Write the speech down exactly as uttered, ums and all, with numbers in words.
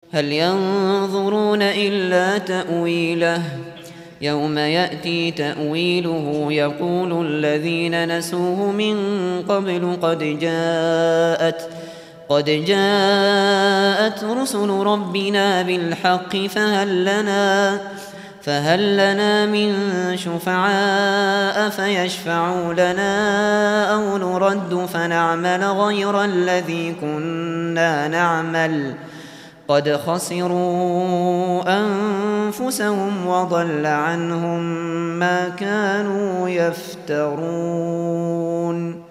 هل ينظرون إلا تأويله يوم يأتي تأويله يقول الذين نسوه من قبل قد جاءت قد جاءت رسل ربنا بالحق فهل لنا فهل لنا من شفعاء فيشفعوا لنا أو نرد فنعمل غير الذي كنا نعمل قد خسروا أنفسهم وضل عنهم ما كانوا يفترون.